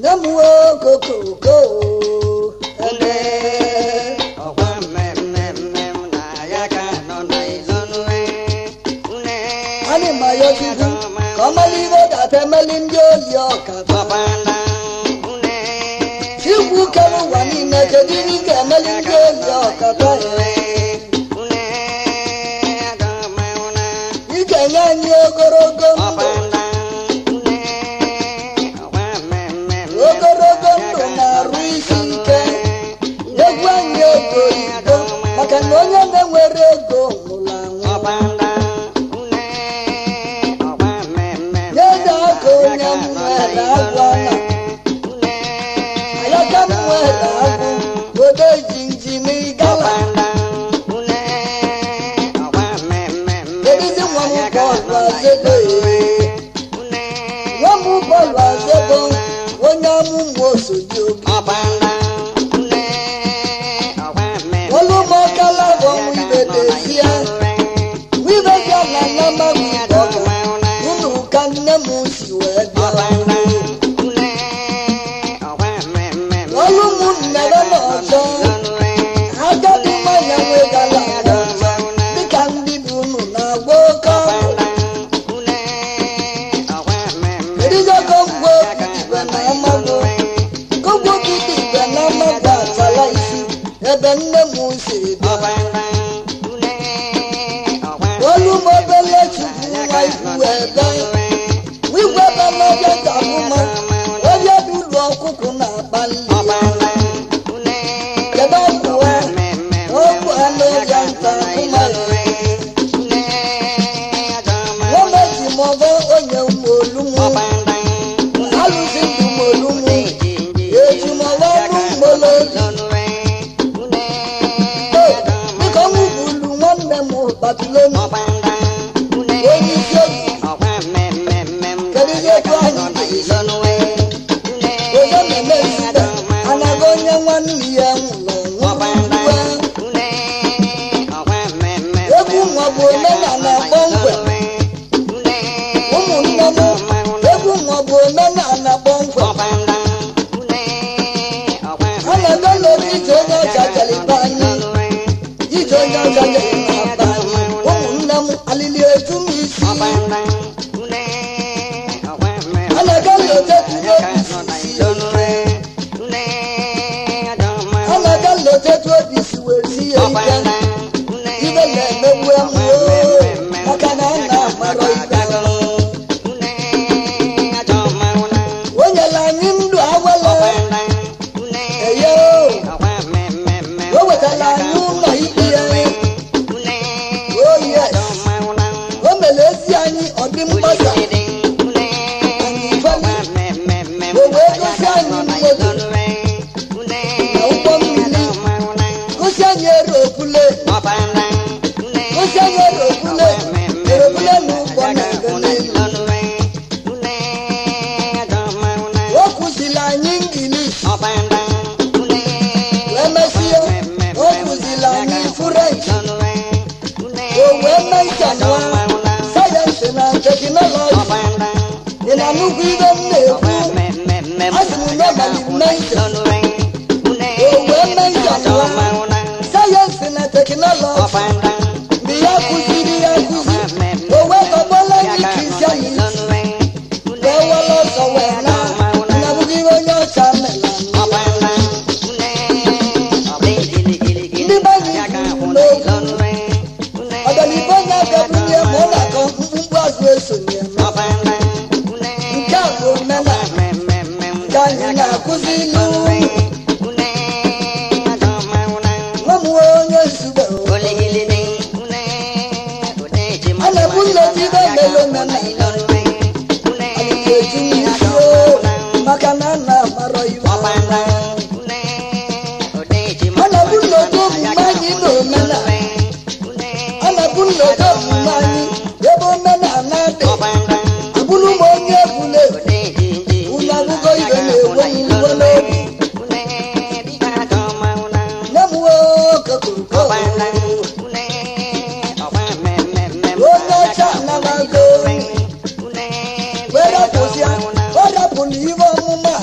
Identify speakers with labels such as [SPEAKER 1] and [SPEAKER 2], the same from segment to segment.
[SPEAKER 1] Where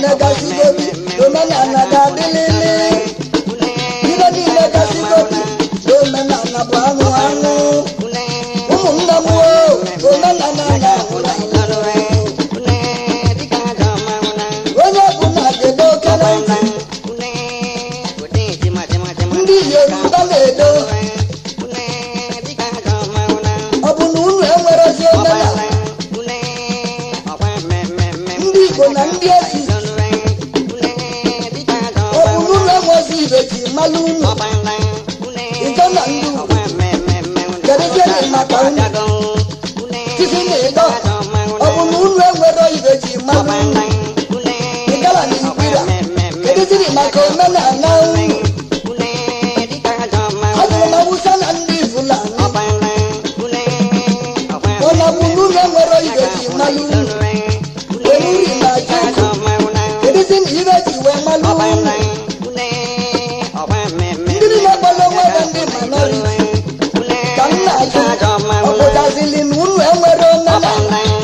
[SPEAKER 1] niile gasigobi omenala ga-adịlịlị ibe niile gasigobi omenala bụ anụ anụ ụmụnne m omenala na-ahụrụ onye bụ na ga-edo okere ndị Yoruba na-edo ọ bụ na unu enwerezi omenala ndị Igbo na ndị ezi ọ bụ na unu enwezi ibe ji malụ unu ịjọ na ndị ugwu kedụzienị maka unu tisi na ịdọ ọ bụ na unu enwero ibe ji malụ unu ịgala na ibira kedụzienị maka omenala unu ajụrụ m Awụsa na ndị Fulani ọ na bụ na unu enwero ibe ji malụ unu onuri na Juku kedụzienị ibe ji wee malụ unu ndị niile gbara onwe ha ndị minority ka m na-ajụ ọ pụtazili na unu enwere omenala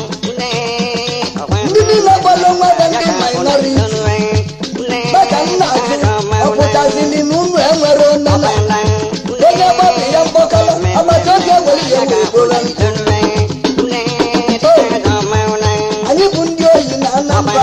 [SPEAKER 1] ndị niile gbara onwe ha ndị minority maka m na-ajụ ọ pụtazili na unu enwere omenala onye gbabụ ya mkpọkọrọ agbata oge ewere ya wee gboro anyị bụ ndị oyi na Anambra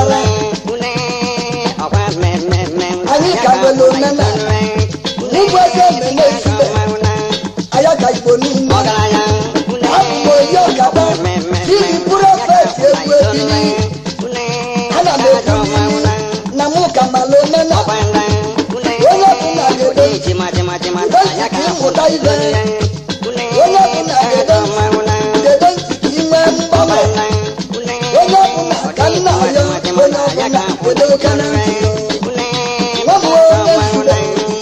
[SPEAKER 1] anyị ka nwere omenala n'ugbo eze mmemme ezigbo anya ka Igbo niile abụ m oyi ọkada iji bụrụ ofesi egwu ebili ana m ebuli na mụ ka mara omenala onye bụ na ga-edo ịmụta ibe onye bụ na ga-edo ntị ka inwe mgbanwe onye bụ na ka nna ya onye ọbụla edo okere ntị nwa m onye zuru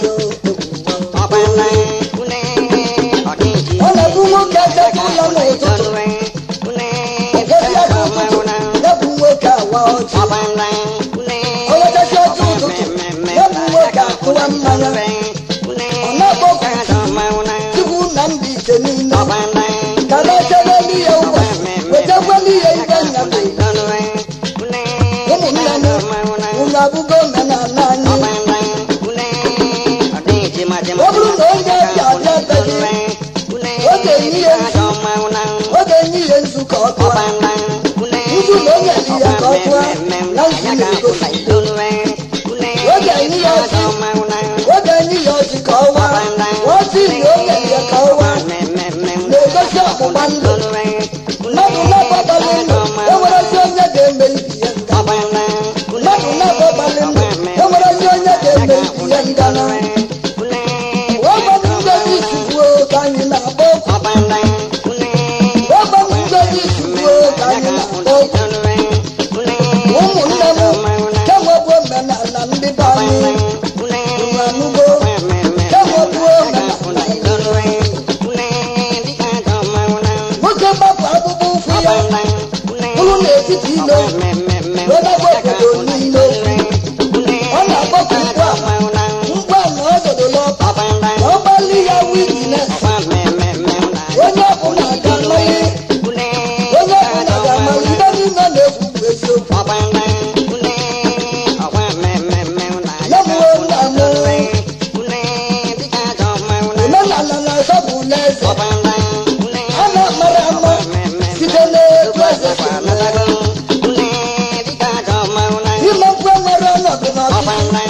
[SPEAKER 1] ọ na-ebu nwoke eteta ụlọ n'ụtụtụ ogezi aka ụtụtụ na-ebu nwoke awa ọchị onwetasi ọchị ụtụtụ na-ebu nwoke akụwa mmanya ọ na-akpọkwu Chukwu na ndị ike niile ka na-echebe n'ihe ụbọchị wetakwa n'ihe ibe nyabe ụmụnne m unu abụgo omenala anyị ọ bụrụ na onye bịa abịa be gị ọ ga-enye ihe nzu ka ọ tụọ nzu na onye dị ya ka ọ tụọ na nzu na-egosi ọ ga-enye ya ọjị ka ọ waa ọjị na onye dị ya ka ọ waa na-egosi ọgbụgba ndụ mmadụ na-agbabalị ndụ enwerezi onye ga-eme ibi ya nga mmadụ na-agbabalị ndụ enwerezi onye ga-eme ibi ya ngana ọgbanụ ngozi chukwu ka anyị na-akpọ ọgbanụ ngozi chukwu ka anyị na-akpọ ụmụnne m kemgbe omenala ndị be anyị anụgo kemgbe omenala nwoke gbapụ akpụkpọ ụkwụ ya bụrụ n'etiti ilo wedagbo obodo niile ọ na-akpọkụ mkpu a na ọzọdolo ọpa na ọgbali ya witines onye ọbụla ga-amaghị ibe niile na-ekwu bụ eziokwu ya bụ nna m omenala na-asọpụrụ eze a na-amara ama site n'etu eze si ime mkpu nwere ọnọdụ n'ọchịchị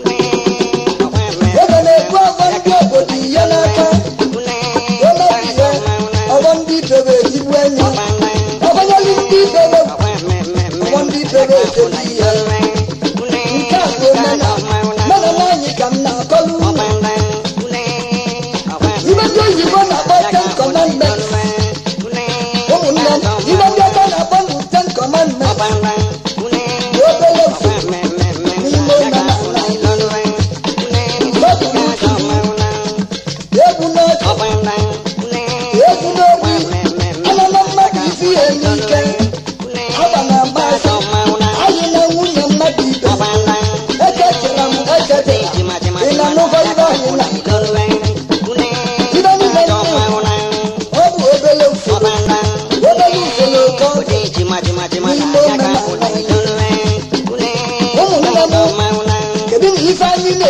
[SPEAKER 1] eze na-ekwu ọgọ ndị obodo ihe n'aka omebi ya ọgọ ndị idobe ezigbo enyi ọgbanyeli ndị idobe ọgọ ndị idobe ezigbo ihe nke a bụ omenala anyị ka m na-akọlu ibe ndị oyibo na-akpọ Ten Commandments ụmụnne m ibe ndị ọcha na-akpọ Ten Commandments bụ obere ofu n'ime omenala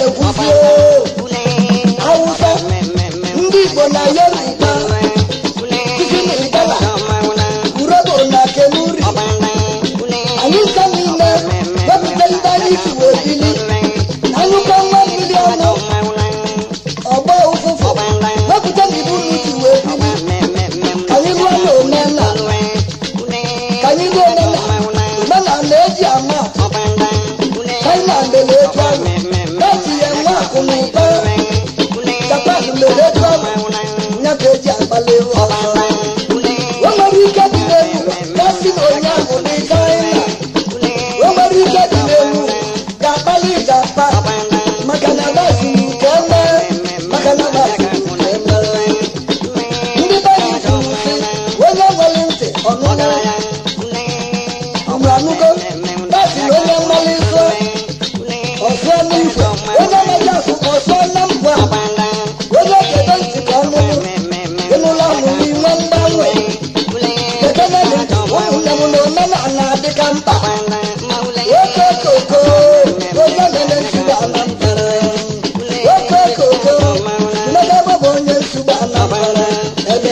[SPEAKER 1] na-ekwuzi Hausa ndị Igbo na Yoruba Kisi na Igala Urobo na Kenuri anyị nka niile wepụta ibe anyị si wee bili anyụkọ nwa mmiri ọnụ ọgba ụfụfụ wepụta na ibu unu si wee bili anyị rụọ na omenala ka anyị rụọ omenala na-eji ama Thailand na-eju ahụ etinye nwa akụ na ụba Japan na-eju ahụ ya ka eji akpali ọsọ o nwere ike dị n'elu gasị na onye ahụ dị China o nwere ike dị n'elu ga-akpali Japan maka na basiri nke eme maka na basiri nke eme ndị be anyị kwuru sị onye nwere ntị ọnụnụ anụgo basiri onye mmalị nsọ ọsọ n'igwe onye na-eji asụ ọsọ na mbụ onye ga-ede ntị ka ọnụnụ ịnụla ọmụmụ inwe mgbanwe ekeneli ụmụnne m na omenala adịka mkpa oke koko onye mere nsugbe Anambra oke koko mmegebe bụ onye nsugbe Anambra ebe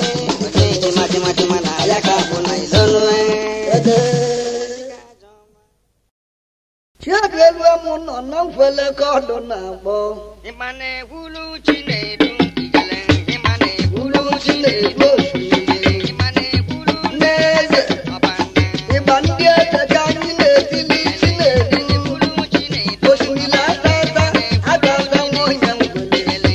[SPEAKER 1] chiabielu m nọ na mfele ka ọdụ na-akpọ Chinedu n'eze ịgba ndị eze ka anyị na-etili Chinedu osimiri atata agata nwonye ngwele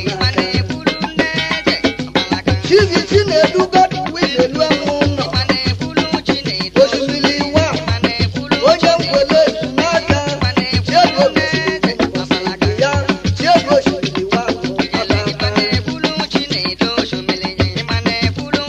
[SPEAKER 1] chizi Chinedu Godwin elu m nọ osimiri wa onye ngwele ezu n'aka chiego ya chiego osimiri wa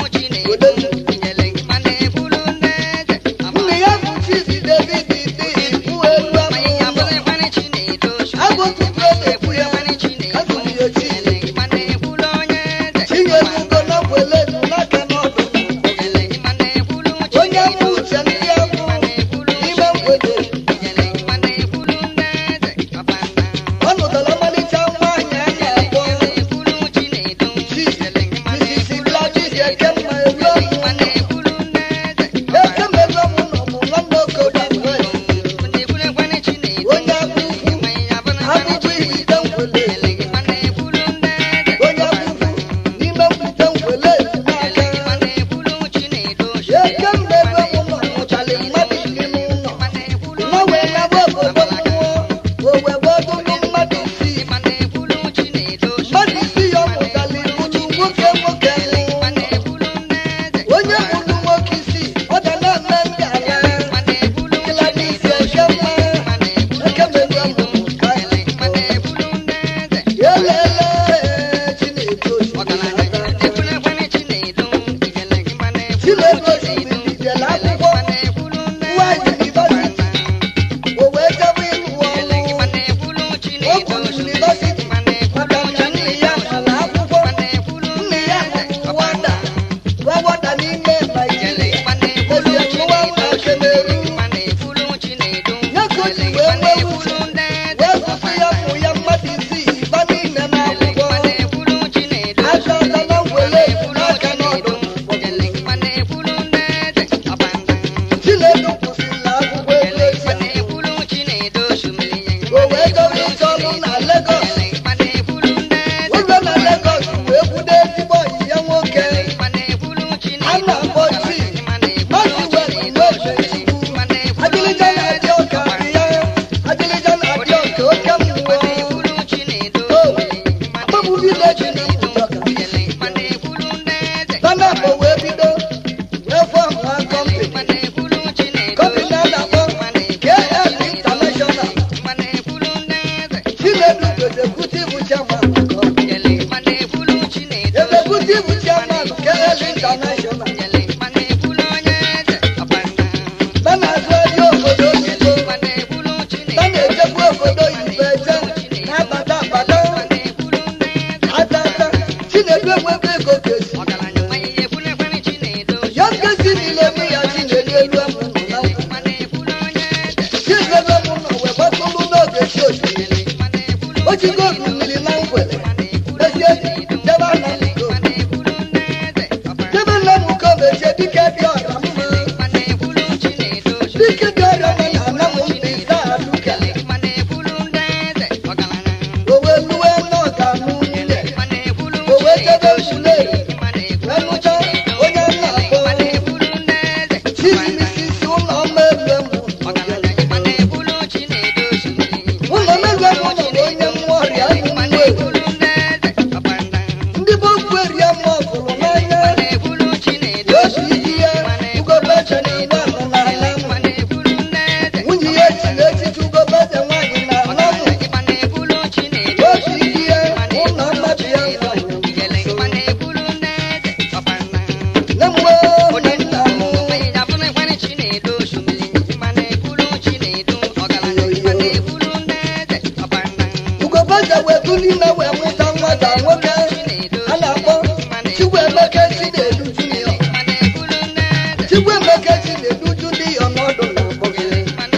[SPEAKER 1] nwoke a na-akpọ Chukwuemeka Chinedu Junior Chukwuemeka Chinedu Junior n'ọdụ na-akpọ gị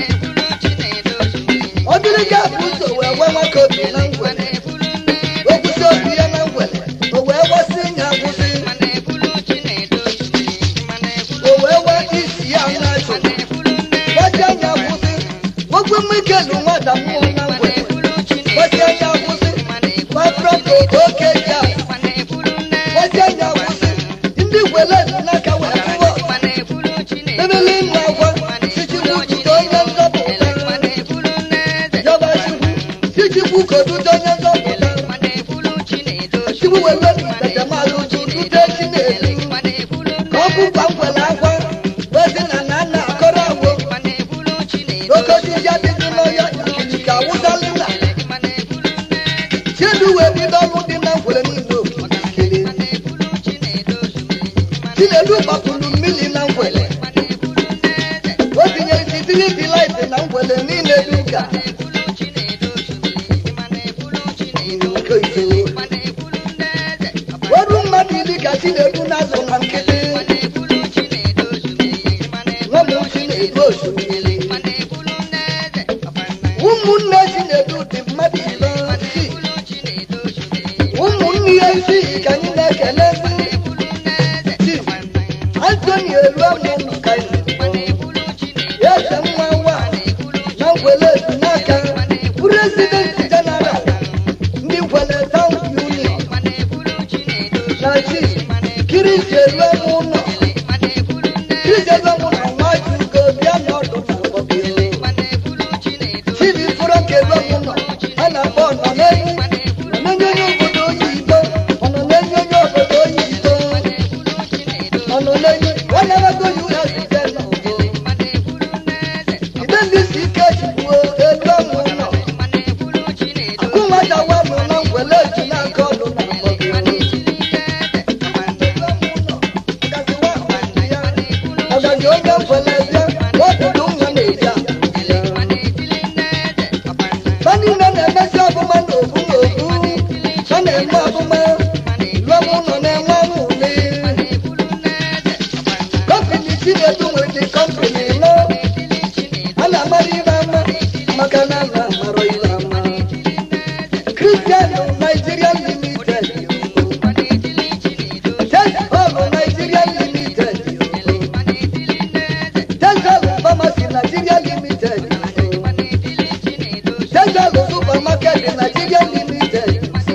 [SPEAKER 1] ọ dịrị gị abụ ụzọ wee nwe nwoke obi na ngwele okwusi obi ya na ngwele o wee gbasị nya akwụsị o wee wee isi ya na-achụ gbasị anya akwụsị okwu mmekelu nwata mmụọ na ngwele gbasị anya akwụsị gbafrọto oke ya gbasị anya akwụsị ndị gwele n'aka wee fụọ ebele ịnụ agwa sichikwu jide onye nzọpụta Chukwu kodudo onye nzọpụta Chukwu wele n'itetemalụ judute Chinedu ka ọ bụkwa ngwele akwa wezi na nna akọrọ agwo okosisi adịghị n'ọya ikiri ka awụsalị na Chinedu wee bido ọrụ dị na ngwele niile okirikiri Chinedu gbapụrụ mmiri na ngwele o tinyere sitiriti laịtị na ngwele niile dịka ọrụ mmadụ iri ka Chinedu na-azụ na nkịtị nwam Chinedu osimiri ụmụnne Chinedu dị mmadụ iri ụmụnne ya isii ka anyị na-ekele Anthony Eluamu ka eze nwa nwa na ngwele ezu n'aka President General ndị ngwele Town Union na chi Chris Eluamu nọ Chris Eluamu na Nwachukwu bịa n'ọdụ na ọbịa Chibi Frank Eluamu nọ a na-akpọ nọ n'enyi onye obodo oyibo ọnọ n'enyi onye obodo oyibo ọnọ n'enyi onye ego US ide n'ọbụ ide ndị si ike chukwu Eluamu nọ akụ nwata wamụ na ngwele eji n'aka ọdụ na ọbịa ọgazi onye ngwele bịa obodo nwa na-eja ha niile na-emesi ọbụma n'obu n'obu ha na-eme ọbụma Eluamu nọ na-enwe anwụli kọmpini Chinedu nwere dị kọmpini nọ a na-amara ibe ama maka na na-amarọ ibe ama Cristiano Nigeria Limited Tesla Nigeria Limited Tesla Pharmacy Nigeria Limited Tesla Supermarket Nigeria Limited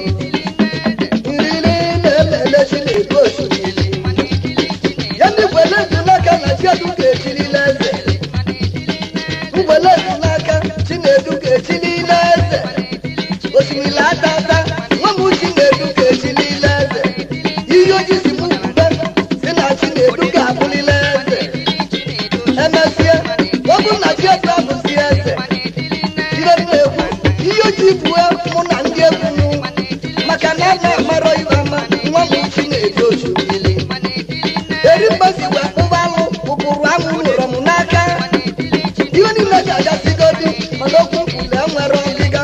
[SPEAKER 1] nriri na-elele Chinedu osimiri ya ndị ngwele ezu n'aka na Chinedu ga-echirila eze ngwele ezu n'aka Chinedu ga-echirila eze osimiri atata nwam Chinedu ga-echirila eze ihe oji si mụ kwube si na Chinedu ga-abụrịla eze emesịa ọ bụ na Chinedu abụzi eze Chinedu na-ekwu ihe oji bue mụ na ndị egwu mụ maka na a na-amarọ ibe ama nwam Chinedu osimiri eri mgbasi wee kpụba alụ ụbụrụ anwụ lụrụ m n'aka ihe niile ga-agasigodị mana okwu kwule enwere ọgịga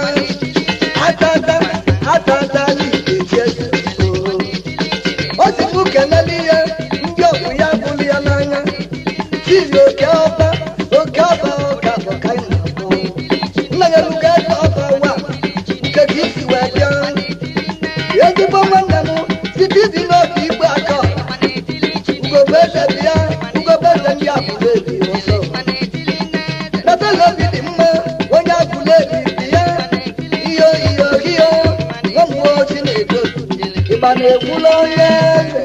[SPEAKER 1] atata n'ikeji o si mụ kelele ihe ndị ọgwụ ya bụrụ ya n'anya Chizi oke ọba ka anyị na-akpọ nna ya luga eze ọba wa nke ka isi wee bịa ezigbo nwanne m site dị n'obi igbe aka ugobeze bịa ugobeze ndị abụla ebi ọsọ natala obi dị mma onye abụla ebi dị ya ihe nwamuo Chinedu ịgba na-ekwula onye eze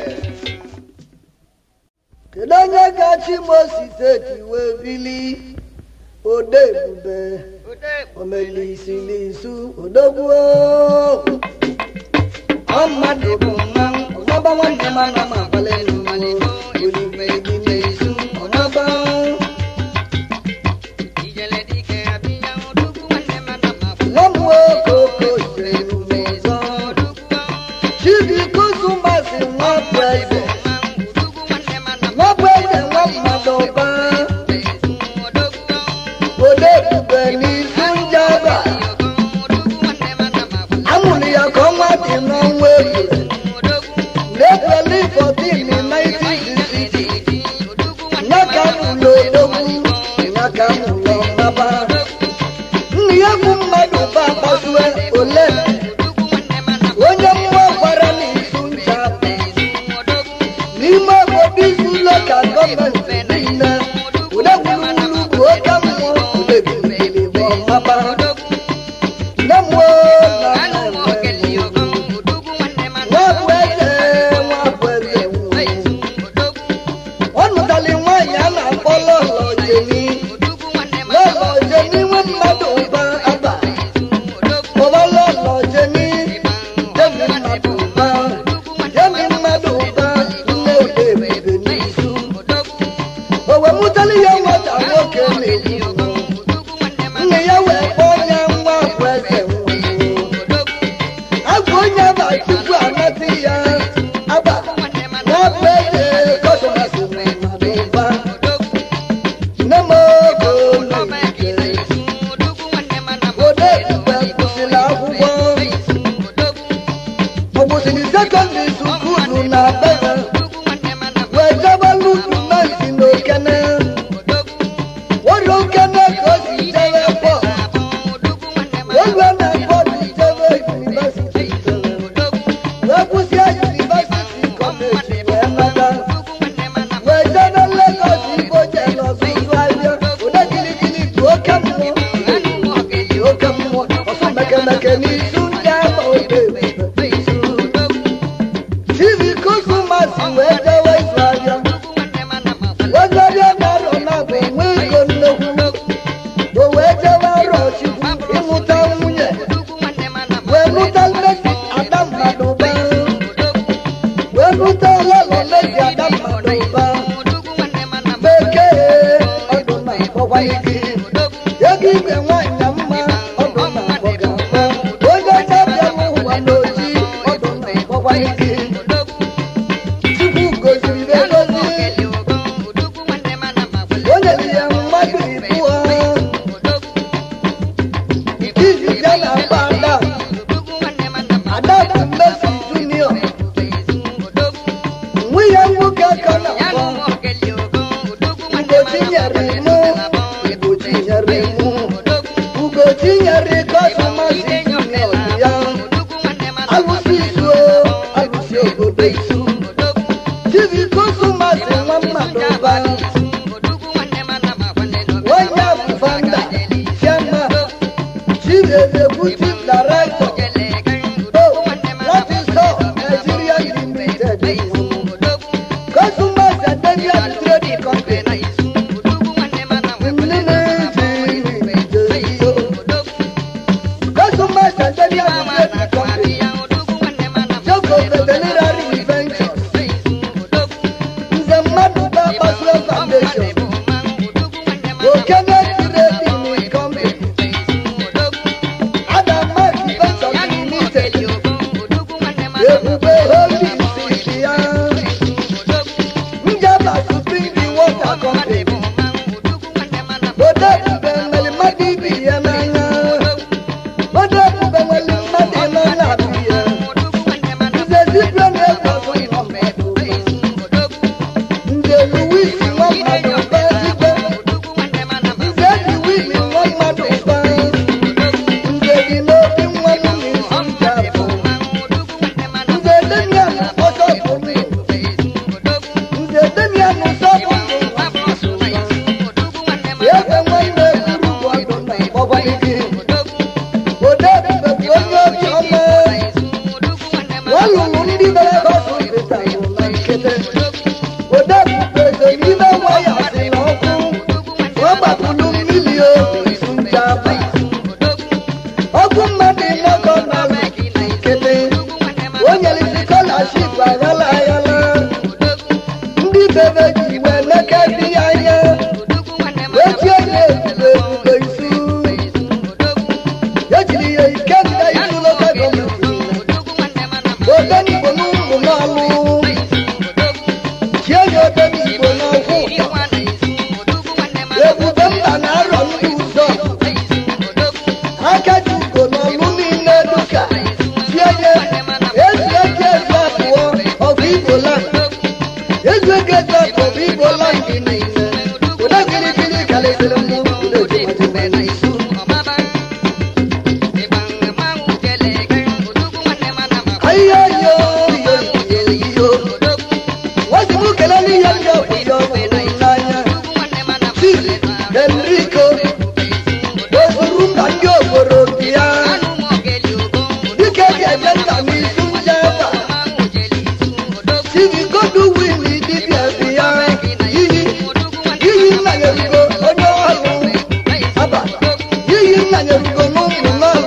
[SPEAKER 1] kedu onye ga-achị Imo steeti wee bili ode ebube omelisilisu odogwuo mmadụ bụ nwa ọgbaba nwanne m ana m abalị n'ụmụ olive dị n'isu ọgbaba nwamuo koko iberu n'ụzọ Chibi Kusumbasi nwabụ eze nwa mmadụ ba ode ebube n'isu njaba amụrụ ya ka ọnwa dị n'ọnwa efu egwu mmadụ ba gbasue ole onye mmụọ gwara n'izu ncha n'ime obodo izu ụlọ ka gọọmenti niile udegwurugwuru bụ oke mmụọ udebiri bụ ọmaba nne mmụọ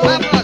[SPEAKER 2] Mama